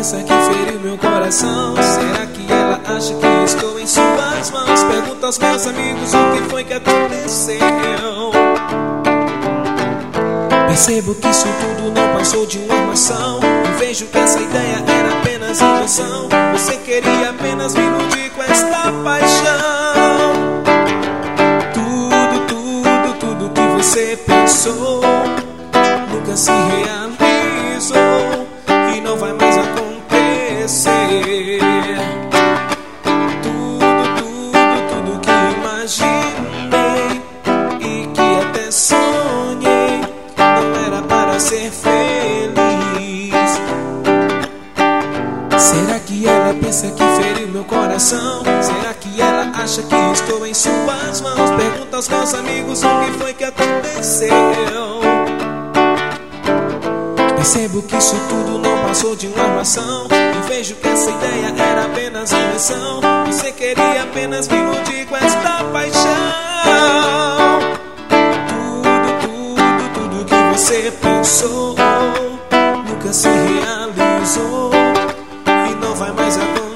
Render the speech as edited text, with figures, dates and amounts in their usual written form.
pensa que feriu meu coração? Será que ela acha que estou em suas mãos? Pergunta aos meus amigos o que foi que aconteceu. Percebo que isso tudo não passou de uma armação, e vejo que essa ideia era apenas invenção. Você queria apenas me iludir com esta paixão. Tudo que você pensou nunca se realizou e não vai mais acontecer. Tudo que imaginei e que até sonhei não era para ser feliz. Será que ela pensa que feriu meu coração? Será que ela acha que estou em suas mãos? Pergunta aos meus amigos o que foi que aconteceu. Percebo que isso tudo não passou de uma armação, e vejo que essa ideia era apenas invenção. Você queria apenas me iludir com esta paixão. Tudo que você pensou nunca se realizou e não vai mais acontecer.